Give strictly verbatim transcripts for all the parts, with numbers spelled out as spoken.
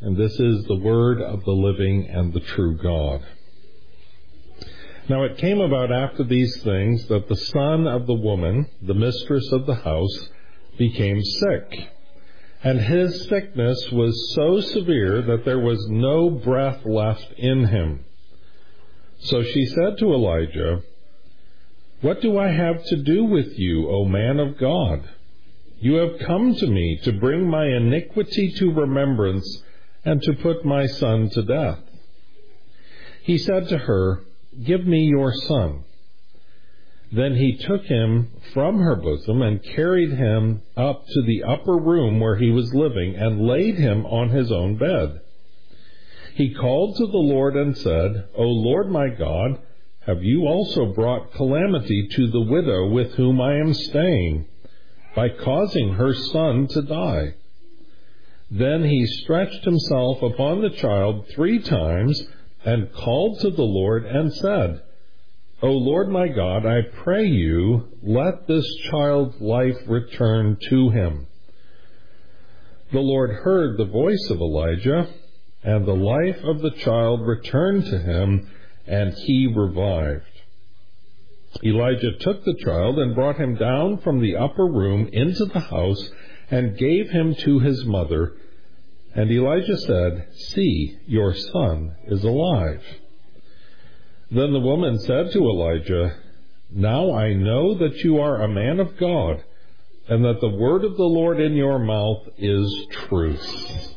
and this is the word of the living and the true God. Now it came about after these things that the son of the woman, the mistress of the house, became sick. And his sickness was so severe that there was no breath left in him. So she said to Elijah, "What do I have to do with you, O man of God? You have come to me to bring my iniquity to remembrance and to put my son to death." He said to her, "Give me your son." Then he took him from her bosom and carried him up to the upper room where he was living and laid him on his own bed. He called to the Lord and said, "O Lord my God, have you also brought calamity to the widow with whom I am staying, by causing her son to die?" Then he stretched himself upon the child three times and called to the Lord and said, "O Lord my God, I pray you, let this child's life return to him." The Lord heard the voice of Elijah, and the life of the child returned to him, and he revived. Elijah took the child and brought him down from the upper room into the house and gave him to his mother. And Elijah said, "See, your son is alive." Then the woman said to Elijah, "Now I know that you are a man of God, and that the word of the Lord in your mouth is truth."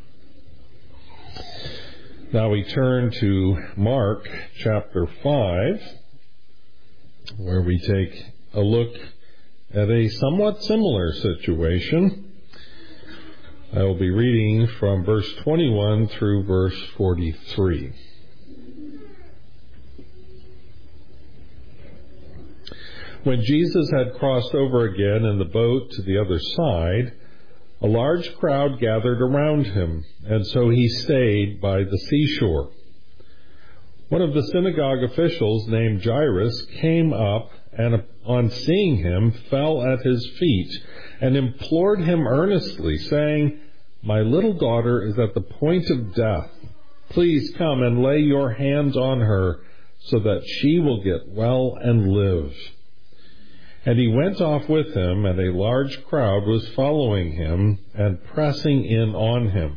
Now we turn to Mark chapter five, where we take a look at a somewhat similar situation. I will be reading from verse twenty-one through verse forty-three. When Jesus had crossed over again in the boat to the other side, a large crowd gathered around him, and so he stayed by the seashore. One of the synagogue officials named Jairus came up and, on seeing him, fell at his feet and implored him earnestly, saying, "My little daughter is at the point of death. Please come and lay your hands on her so that she will get well and live." And he went off with him, and a large crowd was following him and pressing in on him.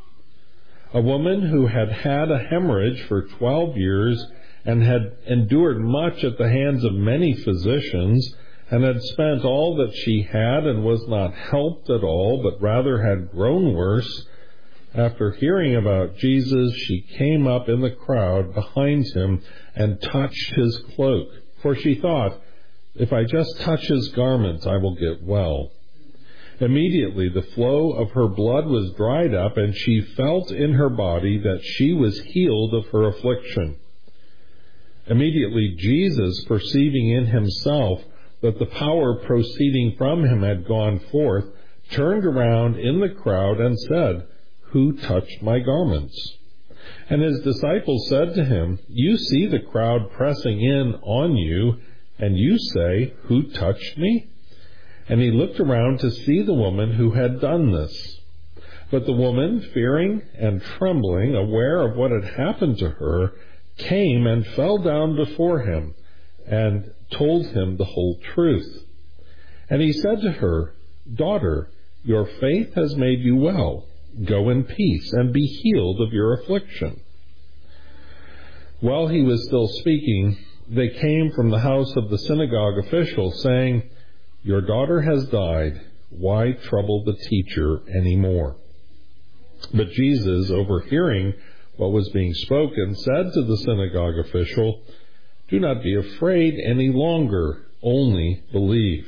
A woman who had had a hemorrhage for twelve years and had endured much at the hands of many physicians, and had spent all that she had and was not helped at all, but rather had grown worse, after hearing about Jesus, she came up in the crowd behind him and touched his cloak, for she thought, "If I just touch his garments, I will get well." Immediately the flow of her blood was dried up, and she felt in her body that she was healed of her affliction. Immediately Jesus, perceiving in himself that the power proceeding from him had gone forth, turned around in the crowd and said, "Who touched my garments?" And his disciples said to him, "You see the crowd pressing in on you, and you say, 'Who touched me?'" And he looked around to see the woman who had done this. But the woman, fearing and trembling, aware of what had happened to her, came and fell down before him and told him the whole truth. And he said to her, "Daughter, your faith has made you well. Go in peace and be healed of your affliction." While he was still speaking, they came from the house of the synagogue official, saying, "Your daughter has died. Why trouble the teacher any more?" But Jesus, overhearing what was being spoken, said to the synagogue official, "Do not be afraid any longer, only believe."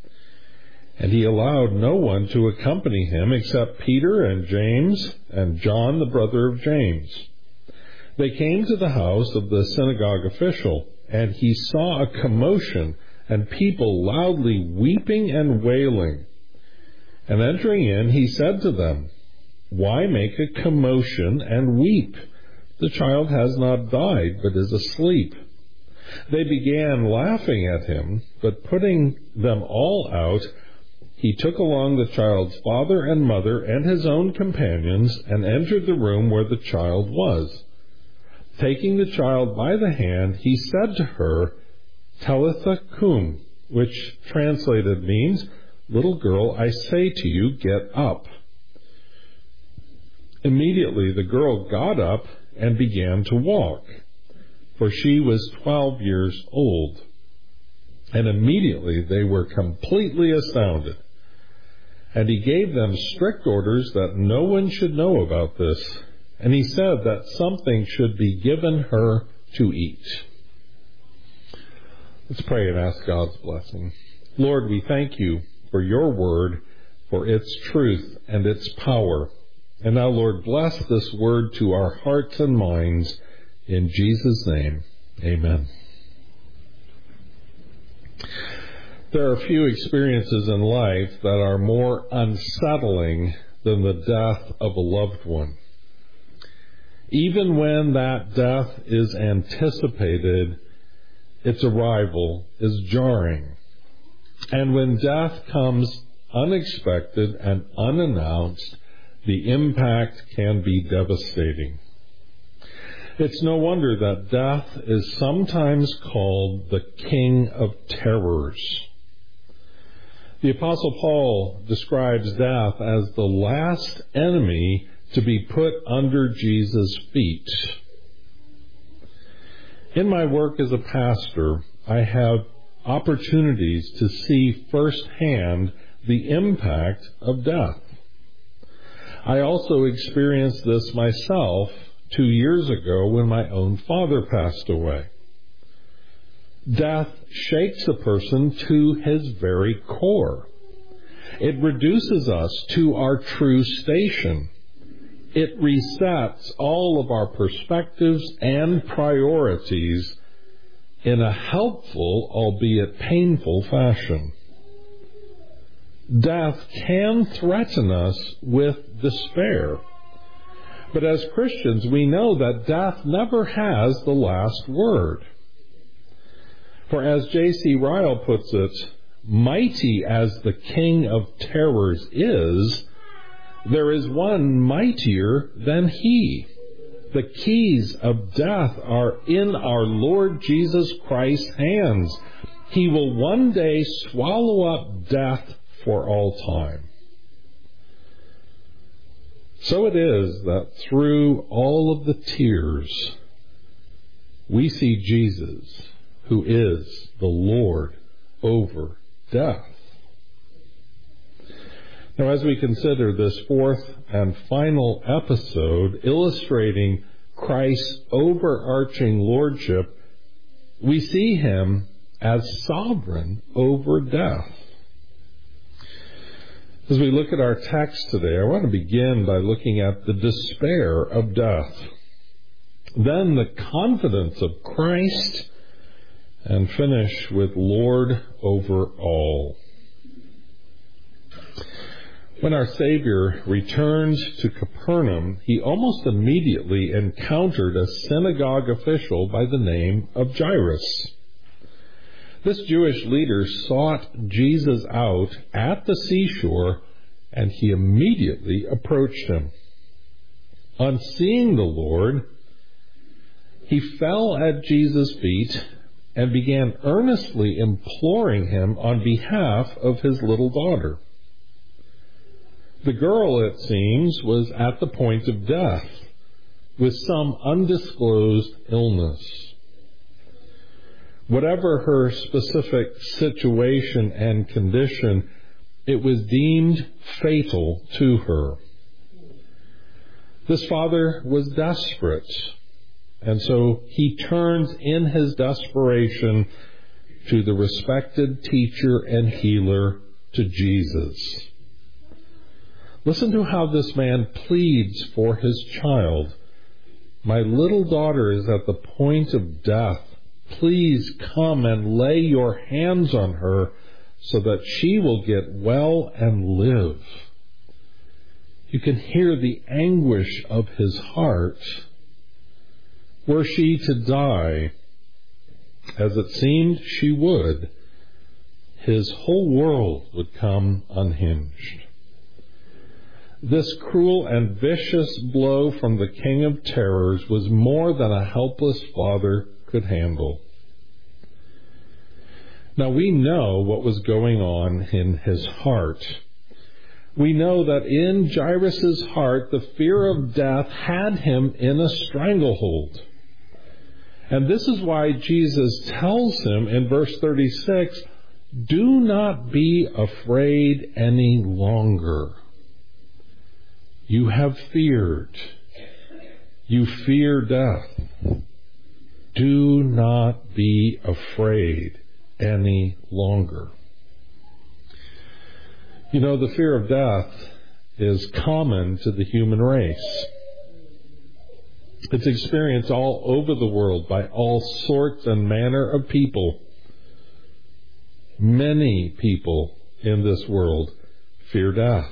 And he allowed no one to accompany him except Peter and James and John, the brother of James. They came to the house of the synagogue official, and he saw a commotion and people loudly weeping and wailing. And entering in, he said to them, "Why make a commotion and weep? The child has not died, but is asleep." They began laughing at him, but putting them all out, he took along the child's father and mother and his own companions and entered the room where the child was. Taking the child by the hand, he said to her, "Talitha cum," which translated means, "Little girl, I say to you, get up." Immediately the girl got up and began to walk, for she was twelve years old. And immediately they were completely astounded. And he gave them strict orders that no one should know about this. And he said that something should be given her to eat. Let's pray and ask God's blessing. Lord, we thank you for your word, for its truth and its power. And now, Lord, bless this word to our hearts and minds. In Jesus' name, amen. There are few experiences in life that are more unsettling than the death of a loved one. Even when that death is anticipated, its arrival is jarring. And when death comes unexpected and unannounced, the impact can be devastating. It's no wonder that death is sometimes called the king of terrors. The Apostle Paul describes death as the last enemy to be put under Jesus' feet. In my work as a pastor, I have opportunities to see firsthand the impact of death. I also experienced this myself two years ago when my own father passed away. Death shakes a person to his very core. It reduces us to our true station. It resets all of our perspectives and priorities in a helpful, albeit painful, fashion. Death can threaten us with despair. But as Christians, we know that death never has the last word. For as J C Ryle puts it, mighty as the king of terrors is, there is one mightier than he. The keys of death are in our Lord Jesus Christ's hands. He will one day swallow up death for all time. So it is that through all of the tears, we see Jesus, who is the Lord over death. Now, as we consider this fourth and final episode illustrating Christ's overarching lordship, we see him as sovereign over death. As we look at our text today, I want to begin by looking at the despair of death, then the confidence of Christ, and finish with Lord over all. When our Savior returned to Capernaum, he almost immediately encountered a synagogue official by the name of Jairus. This Jewish leader sought Jesus out at the seashore, and he immediately approached him. On seeing the Lord, he fell at Jesus' feet and began earnestly imploring him on behalf of his little daughter. The girl, it seems, was at the point of death with some undisclosed illness. Whatever her specific situation and condition, it was deemed fatal to her. This father was desperate, and so he turns in his desperation to the respected teacher and healer, to Jesus. Listen to how this man pleads for his child. "My little daughter is at the point of death. Please come and lay your hands on her so that she will get well and live." You can hear the anguish of his heart. Were she to die, as it seemed she would, his whole world would come unhinged. This cruel and vicious blow from the King of Terrors was more than a helpless father could handle. Now we know what was going on in his heart. We know that in Jairus' heart, the fear of death had him in a stranglehold. And this is why Jesus tells him in verse thirty-six, "Do not be afraid any longer. You have feared. You fear death. Do not be afraid any longer." You know, the fear of death is common to the human race. It's experienced all over the world by all sorts and manner of people. Many people in this world fear death.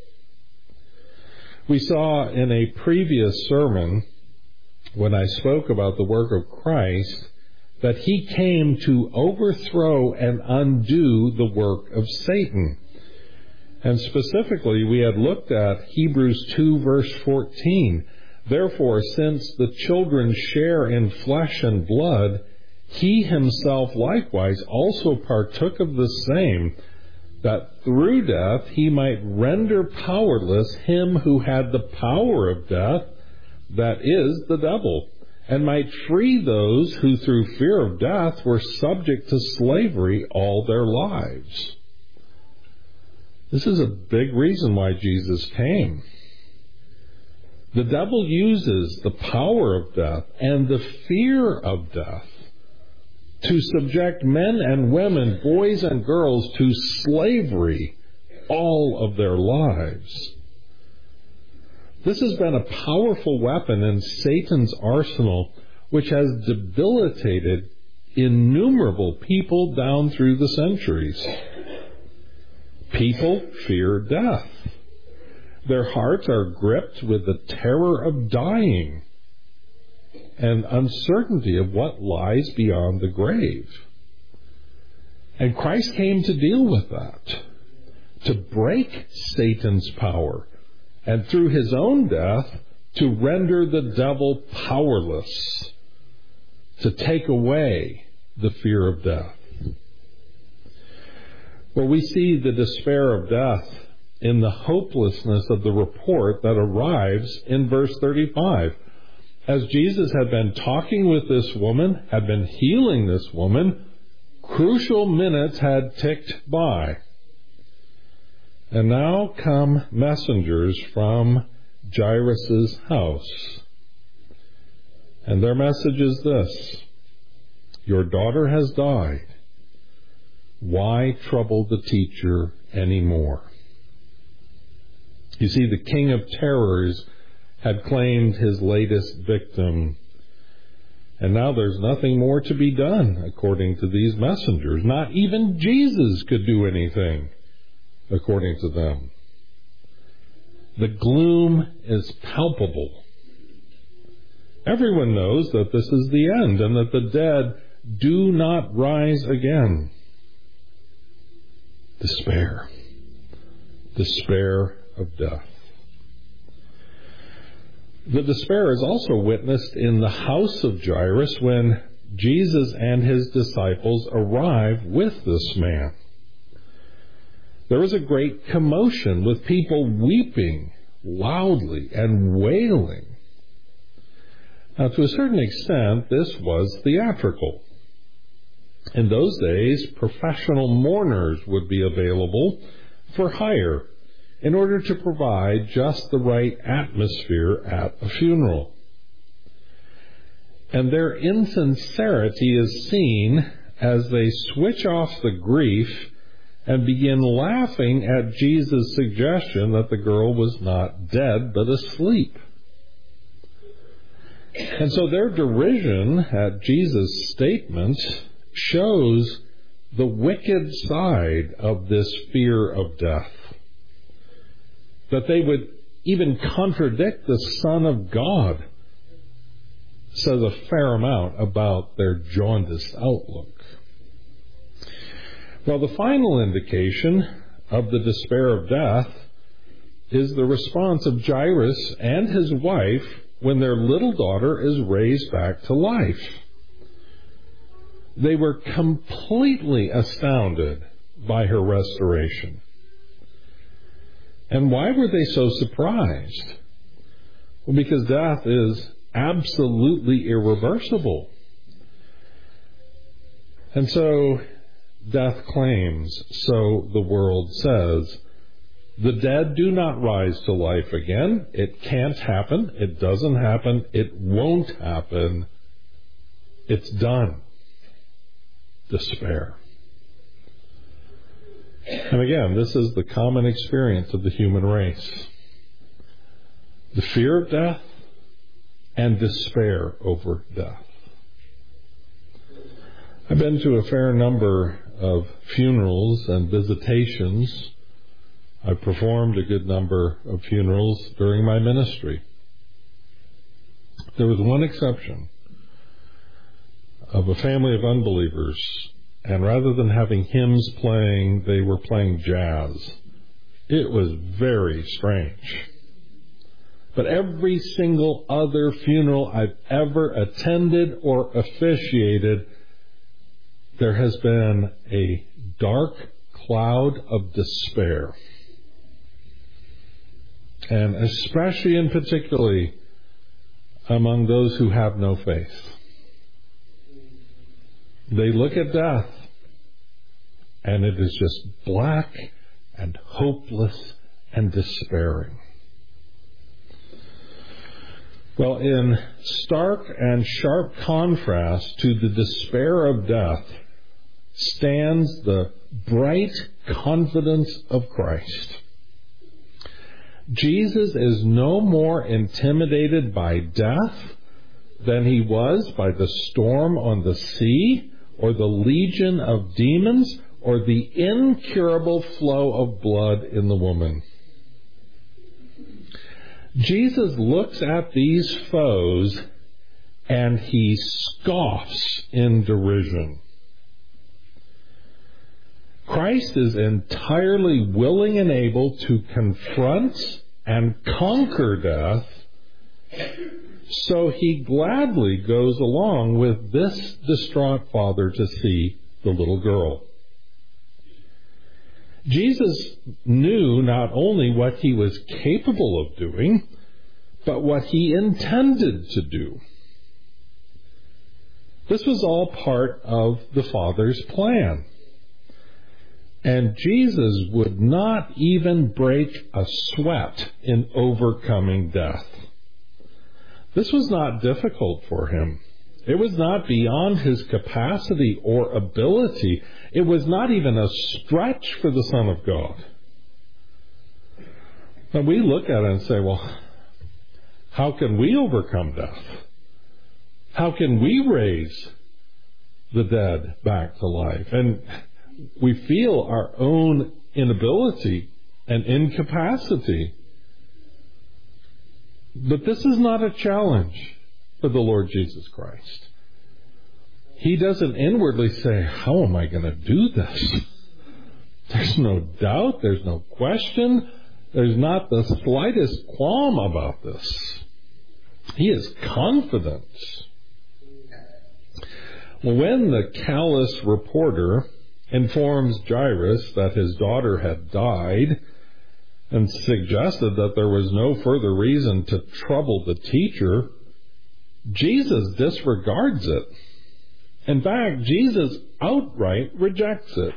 We saw in a previous sermon, when I spoke about the work of Christ, that he came to overthrow and undo the work of Satan. And specifically, we had looked at Hebrews two, verse fourteen. "Therefore, since the children share in flesh and blood, he himself likewise also partook of the same, that through death he might render powerless him who had the power of death, that is, the devil, and might free those who through fear of death were subject to slavery all their lives." This is a big reason why Jesus came. The devil uses the power of death and the fear of death to subject men and women, boys and girls, to slavery all of their lives. This has been a powerful weapon in Satan's arsenal, which has debilitated innumerable people down through the centuries. People fear death. Their hearts are gripped with the terror of dying and uncertainty of what lies beyond the grave. And Christ came to deal with that, to break Satan's power, and through his own death, to render the devil powerless, to take away the fear of death. Well, we see the despair of death in the hopelessness of the report that arrives in verse thirty-five. As Jesus had been talking with this woman, had been healing this woman, crucial minutes had ticked by. And now come messengers from Jairus' house. And their message is this: "Your daughter has died. Why trouble the teacher anymore?" You see, the King of Terrors had claimed his latest victim. And now there's nothing more to be done, according to these messengers. Not even Jesus could do anything, according to them. The gloom is palpable. Everyone knows that this is the end and that the dead do not rise again. Despair. Despair of death. The despair is also witnessed in the house of Jairus when Jesus and his disciples arrive with this man. There is a great commotion with people weeping loudly and wailing. Now, to a certain extent, this was theatrical. In those days, professional mourners would be available for hire in order to provide just the right atmosphere at a funeral. And their insincerity is seen as they switch off the grief and begin laughing at Jesus' suggestion that the girl was not dead but asleep. And so their derision at Jesus' statement shows the wicked side of this fear of death. That they would even contradict the Son of God says a fair amount about their jaundiced outlook. Well, the final indication of the despair of death is the response of Jairus and his wife when their little daughter is raised back to life. They were completely astounded by her restoration. And why were they so surprised? Well, because death is absolutely irreversible. And so death claims, so the world says, the dead do not rise to life again. It can't happen. It doesn't happen. It won't happen. It's done. Despair. And again, this is the common experience of the human race. The fear of death and despair over death. I've been to a fair number of funerals and visitations. I've performed a good number of funerals during my ministry. There was one exception of a family of unbelievers, and rather than having hymns playing, they were playing jazz. It was very strange. But every single other funeral I've ever attended or officiated, there has been a dark cloud of despair. And especially and particularly among those who have no faith. They look at death, and it is just black and hopeless and despairing. Well, in stark and sharp contrast to the despair of death stands the bright confidence of Christ. Jesus is no more intimidated by death than he was by the storm on the sea, or the legion of demons, or the incurable flow of blood in the woman. Jesus looks at these foes and he scoffs in derision. Christ is entirely willing and able to confront and conquer death, so he gladly goes along with this distraught father to see the little girl. Jesus knew not only what he was capable of doing, but what he intended to do. This was all part of the Father's plan. And Jesus would not even break a sweat in overcoming death. This was not difficult for him. It was not beyond his capacity or ability. It was not even a stretch for the Son of God. And we look at it and say, well, how can we overcome death? How can we raise the dead back to life? And we feel our own inability and incapacity. But this is not a challenge for the Lord Jesus Christ. He doesn't inwardly say, how am I going to do this? There's no doubt, there's no question, there's not the slightest qualm about this. He is confident. Well, when the callous reporter informs Jairus that his daughter had died and suggested that there was no further reason to trouble the teacher, Jesus disregards it. In fact, Jesus outright rejects it.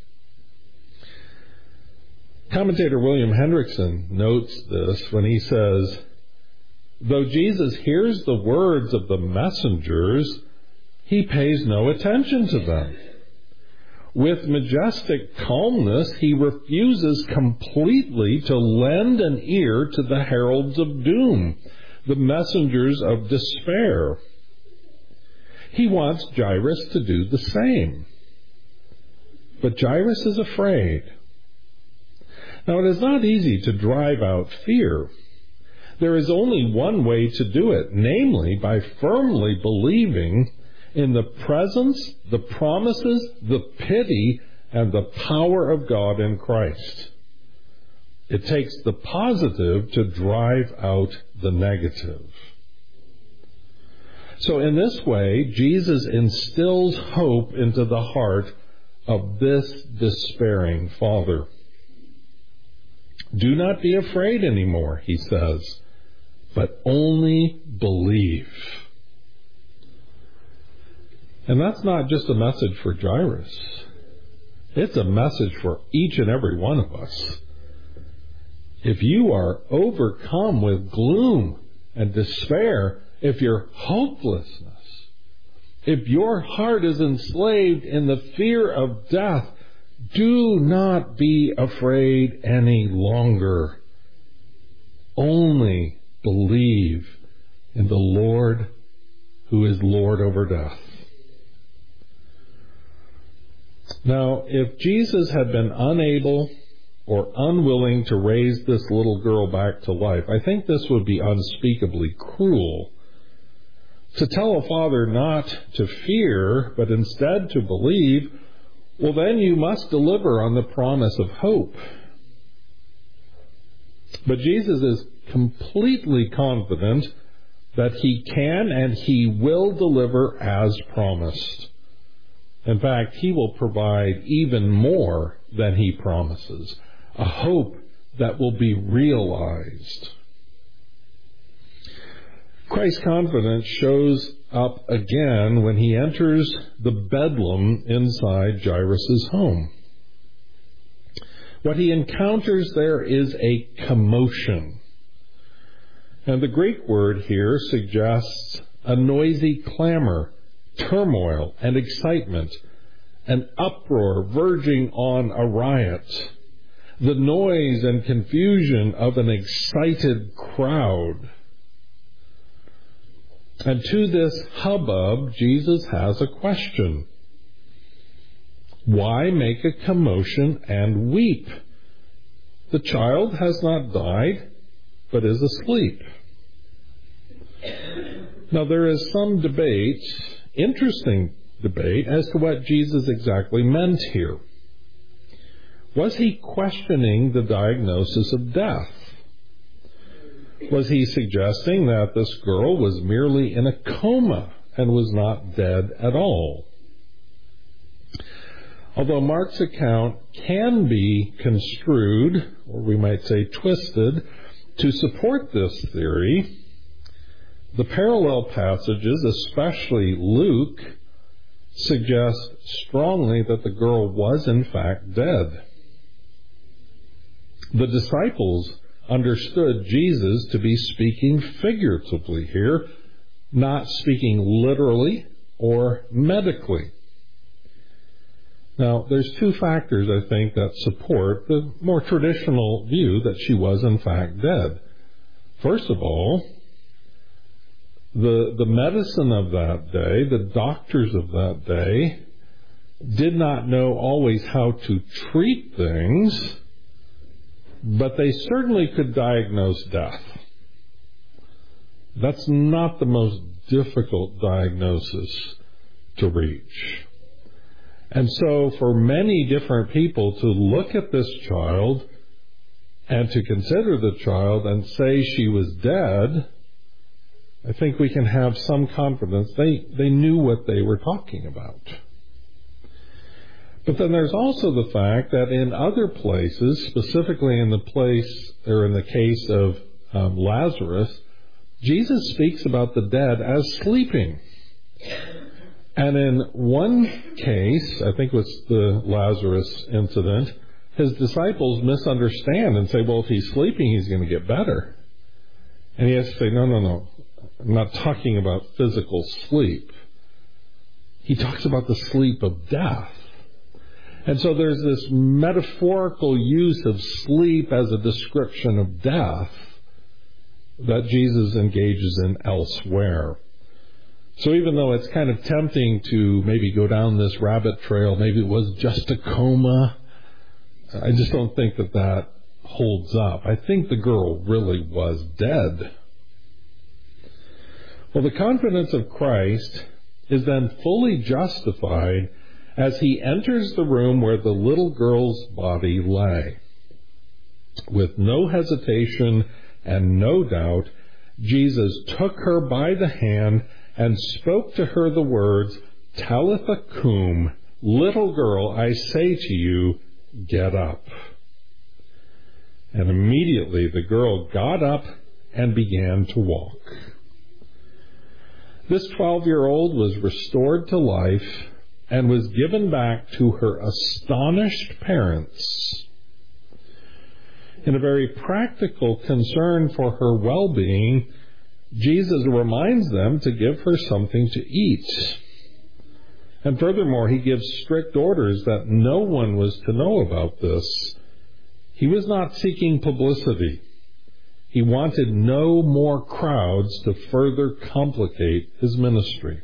Commentator William Hendrickson notes this when he says, though Jesus hears the words of the messengers, he pays no attention to them. With majestic calmness, he refuses completely to lend an ear to the heralds of doom, the messengers of despair. He wants Jairus to do the same. But Jairus is afraid. Now, it is not easy to drive out fear. There is only one way to do it, namely by firmly believing in the presence, the promises, the pity, and the power of God in Christ. It takes the positive to drive out the negative. So in this way, Jesus instills hope into the heart of this despairing father. Do not be afraid anymore, he says, but only believe. And that's not just a message for Jairus. It's a message for each and every one of us. If you are overcome with gloom and despair, if your hopelessness, if your heart is enslaved in the fear of death, do not be afraid any longer. Only believe in the Lord who is Lord over death. Now, if Jesus had been unable or unwilling to raise this little girl back to life, I think this would be unspeakably cruel. To tell a father not to fear, but instead to believe, well, then you must deliver on the promise of hope. But Jesus is completely confident that he can and he will deliver as promised. In fact, he will provide even more than he promises, a hope that will be realized. Christ's confidence shows up again when he enters the bedlam inside Jairus' home. What he encounters there is a commotion. And the Greek word here suggests a noisy clamor, turmoil, and excitement, an uproar verging on a riot, the noise and confusion of an excited crowd. And to this hubbub, Jesus has a question. Why make a commotion and weep? The child has not died, but is asleep. Now there is some debate, interesting debate, as to what Jesus exactly meant here. Was he questioning the diagnosis of death? Was he suggesting that this girl was merely in a coma and was not dead at all? Although Mark's account can be construed, or we might say twisted, to support this theory, the parallel passages, especially Luke, suggest strongly that the girl was in fact dead. The disciples understood Jesus to be speaking figuratively here, not speaking literally or medically. Now, there's two factors, I think, that support the more traditional view that she was in fact dead. First of all, the, the medicine of that day, the doctors of that day, did not know always how to treat things, but they certainly could diagnose death. That's not the most difficult diagnosis to reach. And so for many different people to look at this child and to consider the child and say she was dead, I think we can have some confidence they, they knew what they were talking about. But then there's also the fact that in other places, specifically in the place or in the case of um, Lazarus, Jesus speaks about the dead as sleeping. And in one case, I think it was the Lazarus incident, his disciples misunderstand and say, well, if he's sleeping, he's going to get better. And he has to say, no, no, no, I'm not talking about physical sleep. He talks about the sleep of death. And so there's this metaphorical use of sleep as a description of death that Jesus engages in elsewhere. So even though it's kind of tempting to maybe go down this rabbit trail, maybe it was just a coma, I just don't think that that holds up. I think the girl really was dead. Well, the confidence of Christ is then fully justified as he enters the room where the little girl's body lay. With no hesitation and no doubt, Jesus took her by the hand and spoke to her the words, Talitha cum, little girl, I say to you, get up. And immediately the girl got up and began to walk. This twelve-year-old was restored to life and was given back to her astonished parents. In a very practical concern for her well-being, Jesus reminds them to give her something to eat. And furthermore, he gives strict orders that no one was to know about this. He was not seeking publicity. He wanted no more crowds to further complicate his ministry.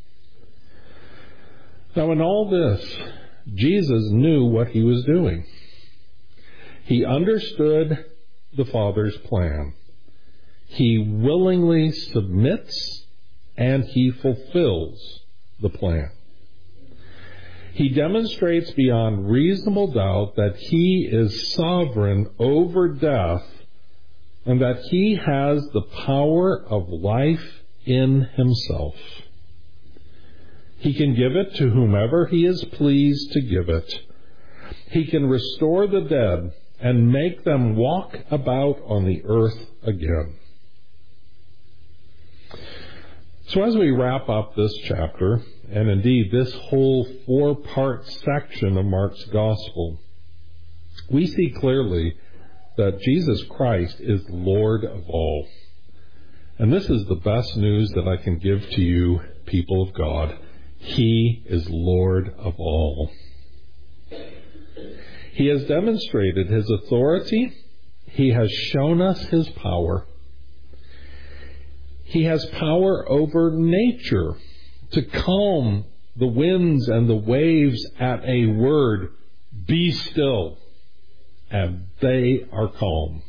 Now, in all this, Jesus knew what he was doing. He understood the Father's plan. He willingly submits and he fulfills the plan. He demonstrates beyond reasonable doubt that he is sovereign over death and that he has the power of life in himself. He can give it to whomever he is pleased to give it. He can restore the dead and make them walk about on the earth again. So as we wrap up this chapter, and indeed this whole four-part section of Mark's Gospel, we see clearly that Jesus Christ is Lord of all. And this is the best news that I can give to you, people of God. He is Lord of all. He has demonstrated his authority. He has shown us his power. He has power over nature to calm the winds and the waves at a word, be still, and they are calm.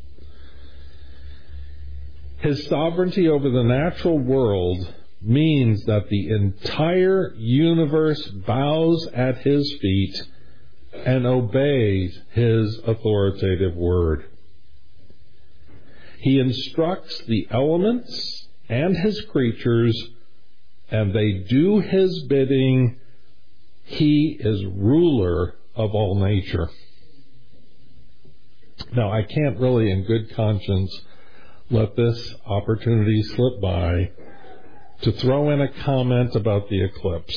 His sovereignty over the natural world means that the entire universe bows at his feet and obeys his authoritative word. He instructs the elements and his creatures, and they do his bidding. He is ruler of all nature. Now, I can't really, in good conscience, let this opportunity slip by to throw in a comment about the eclipse.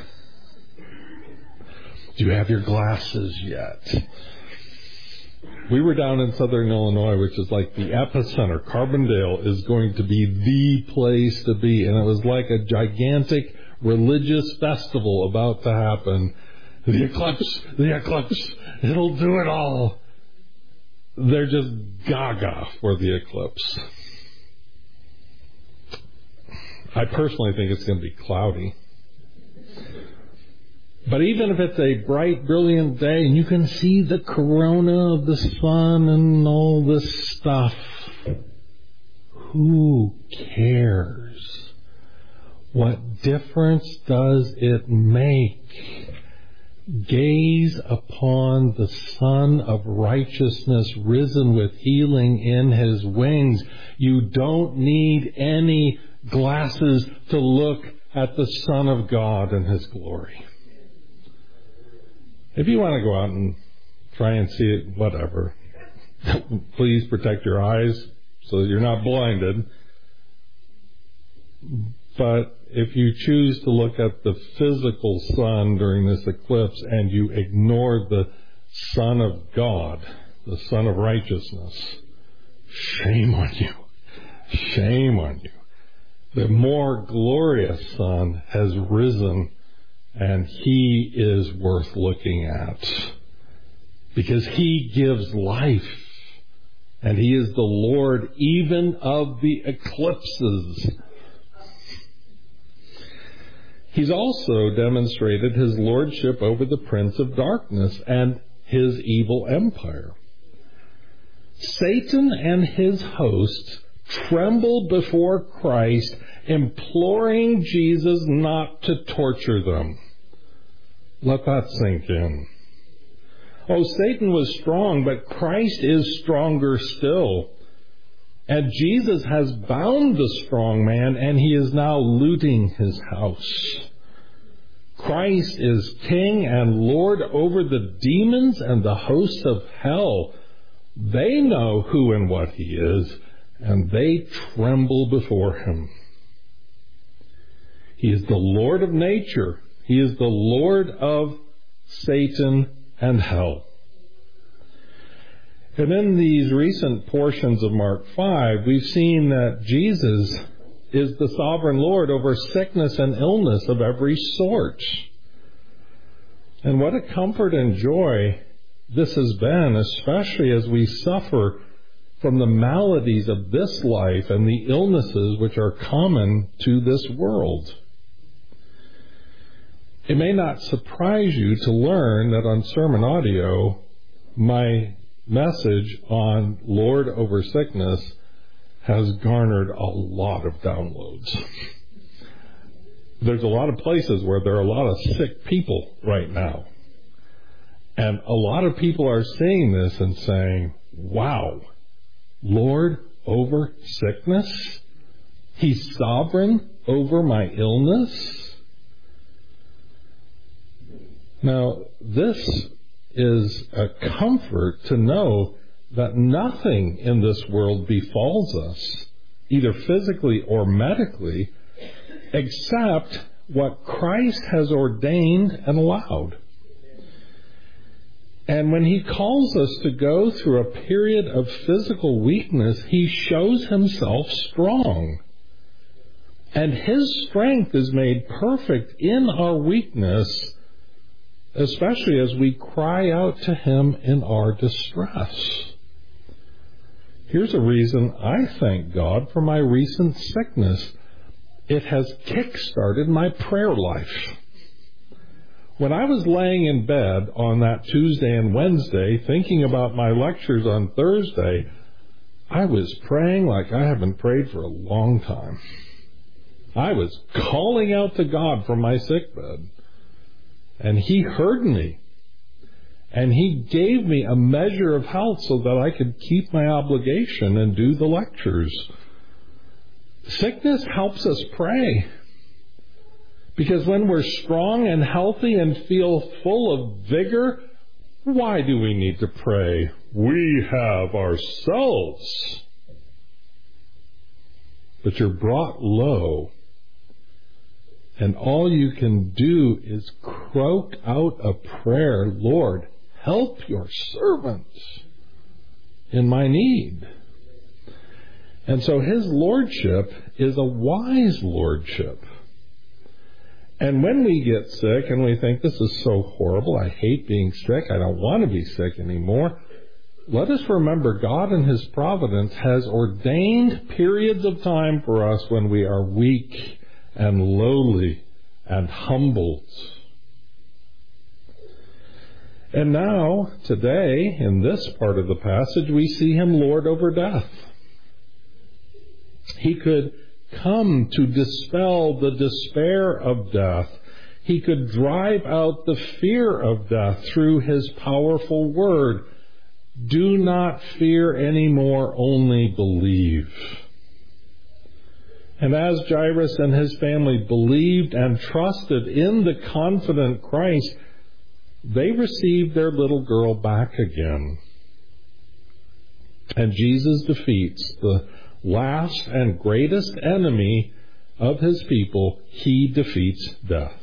Do you have your glasses yet? We were down in southern Illinois, which is like the epicenter. Carbondale is going to be the place to be. And it was like a gigantic religious festival about to happen. The eclipse, the eclipse, it'll do it all. They're just gaga for the eclipse. I personally think it's going to be cloudy. But even if it's a bright, brilliant day and you can see the corona of the sun and all this stuff, who cares? What difference does it make? Gaze upon the Son of Righteousness risen with healing in his wings. You don't need any glasses to look at the Son of God and his glory. If you want to go out and try and see it, whatever. Please protect your eyes so that you're not blinded. But if you choose to look at the physical sun during this eclipse and you ignore the Son of God, the Son of Righteousness, shame on you. Shame on you. The more glorious Son has risen, and he is worth looking at because he gives life, and he is the Lord even of the eclipses. He's also demonstrated his lordship over the prince of darkness and his evil empire. Satan and his hosts trembled before Christ, imploring Jesus not to torture them. Let that sink in. Oh, Satan was strong, but Christ is stronger still. And Jesus has bound the strong man, and he is now looting his house. Christ is King and Lord over the demons and the hosts of hell. They know who and what he is, and they tremble before him. He is the Lord of nature. He is the Lord of Satan and hell. And in these recent portions of Mark five, we've seen that Jesus is the sovereign Lord over sickness and illness of every sort. And what a comfort and joy this has been, especially as we suffer from the maladies of this life and the illnesses which are common to this world. It may not surprise you to learn that on Sermon Audio, my message on Lord over sickness has garnered a lot of downloads. There's a lot of places where there are a lot of sick people right now. And a lot of people are seeing this and saying, wow, Lord over sickness? He's sovereign over my illness? Now, this is a comfort to know that nothing in this world befalls us, either physically or medically, except what Christ has ordained and allowed. And when he calls us to go through a period of physical weakness, he shows himself strong. And his strength is made perfect in our weakness, especially as we cry out to him in our distress. Here's a reason I thank God for my recent sickness. It has kick-started my prayer life. When I was laying in bed on that Tuesday and Wednesday thinking about my lectures on Thursday, I was praying like I haven't prayed for a long time. I was calling out to God from my sickbed. And he heard me. And he gave me a measure of health so that I could keep my obligation and do the lectures. Sickness helps us pray. Because when we're strong and healthy and feel full of vigor, why do we need to pray? We have ourselves. But you're brought low. And all you can do is croak out a prayer, Lord, help your servant in my need. And so his lordship is a wise lordship. And when we get sick and we think, this is so horrible, I hate being sick, I don't want to be sick anymore, let us remember God in his providence has ordained periods of time for us when we are weak and lowly and humbled. And now, today, in this part of the passage, we see him Lord over death. He could come to dispel the despair of death. He could drive out the fear of death through his powerful word. Do not fear anymore, only believe. And as Jairus and his family believed and trusted in the confident Christ, they received their little girl back again. And Jesus defeats the last and greatest enemy of his people. He defeats death.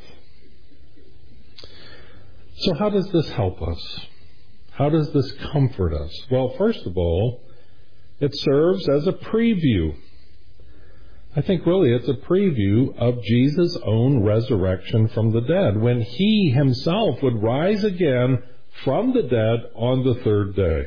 So how does this help us? How does this comfort us? Well, first of all, it serves as a preview. I think really it's a preview of Jesus' own resurrection from the dead, when he himself would rise again from the dead on the third day.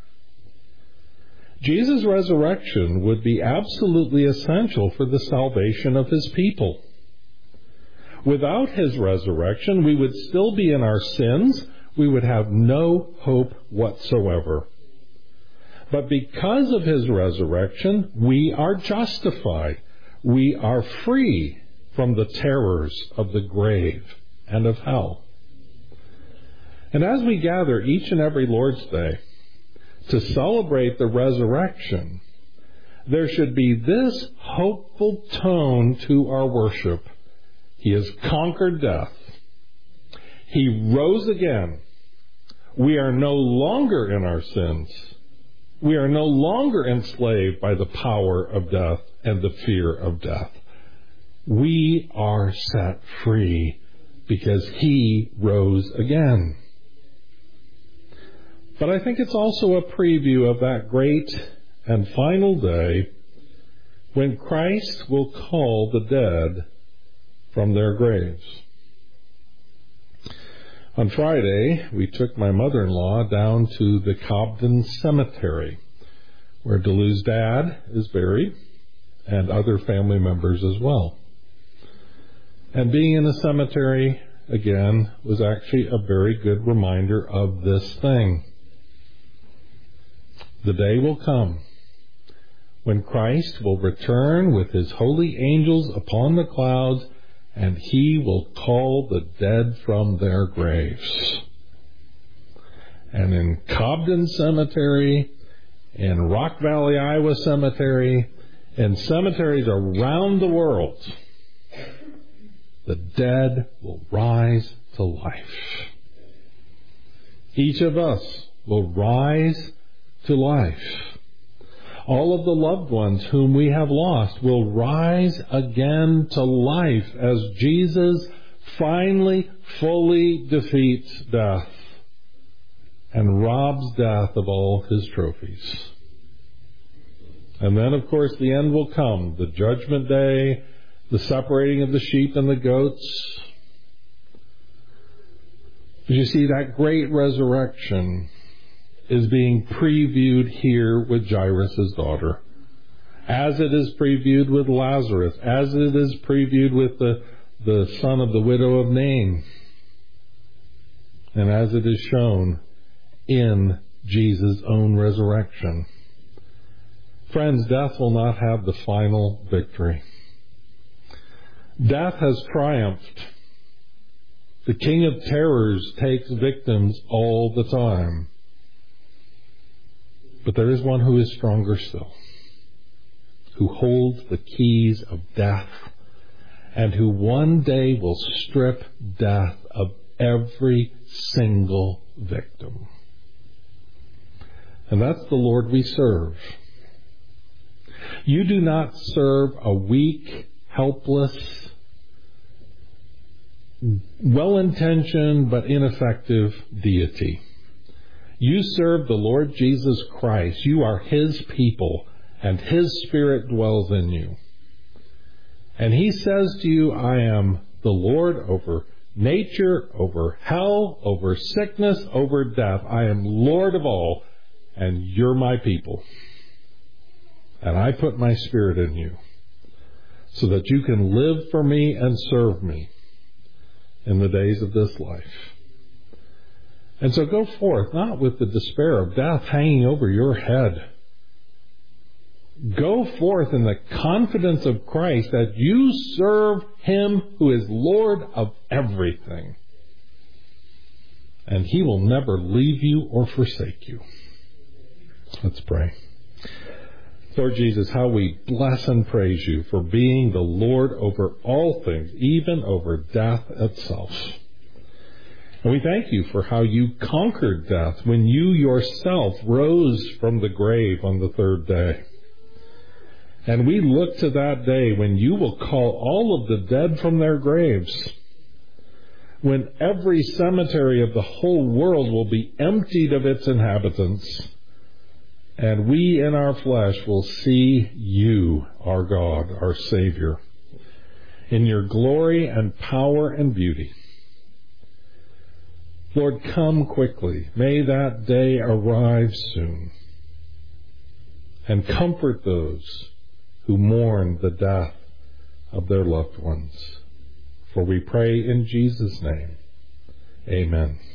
Jesus' resurrection would be absolutely essential for the salvation of his people. Without his resurrection, we would still be in our sins. We would have no hope whatsoever. But because of his resurrection, we are justified. We are free from the terrors of the grave and of hell. And as we gather each and every Lord's Day to celebrate the resurrection, there should be this hopeful tone to our worship. He has conquered death. He rose again. We are no longer in our sins. We are no longer enslaved by the power of death and the fear of death. We are set free because He rose again. But I think it's also a preview of that great and final day when Christ will call the dead from their graves. On Friday, we took my mother-in-law down to the Cobden Cemetery, where Delu's dad is buried, and other family members as well. And being in a cemetery, again, was actually a very good reminder of this thing. The day will come when Christ will return with His holy angels upon the clouds, and He will call the dead from their graves. And in Cobden Cemetery, in Rock Valley, Iowa Cemetery, and cemeteries around the world, the dead will rise to life. Each of us will rise to life. All of the loved ones whom we have lost will rise again to life as Jesus finally, fully defeats death and robs death of all his trophies. And then, of course, the end will come, the judgment day, the separating of the sheep and the goats. But you see, that great resurrection is being previewed here with Jairus' daughter, as it is previewed with Lazarus, as it is previewed with the, the son of the widow of Nain, and as it is shown in Jesus' own resurrection. Friends, death will not have the final victory. Death has triumphed. The King of Terrors takes victims all the time. But there is one who is stronger still, who holds the keys of death, and who one day will strip death of every single victim. And that's the Lord we serve. You do not serve a weak, helpless, well-intentioned but ineffective deity. You serve the Lord Jesus Christ. You are His people, and His Spirit dwells in you. And He says to you, I am the Lord over nature, over hell, over sickness, over death. I am Lord of all, and you're my people. And I put my Spirit in you so that you can live for me and serve me in the days of this life. And so go forth, not with the despair of death hanging over your head. Go forth in the confidence of Christ that you serve Him who is Lord of everything. And He will never leave you or forsake you. Let's pray. Lord Jesus, how we bless and praise You for being the Lord over all things, even over death itself. And we thank You for how You conquered death when You Yourself rose from the grave on the third day. And we look to that day when You will call all of the dead from their graves, when every cemetery of the whole world will be emptied of its inhabitants, and we in our flesh will see You, our God, our Savior, in Your glory and power and beauty. Lord, come quickly. May that day arrive soon. And comfort those who mourn the death of their loved ones. For we pray in Jesus' name. Amen.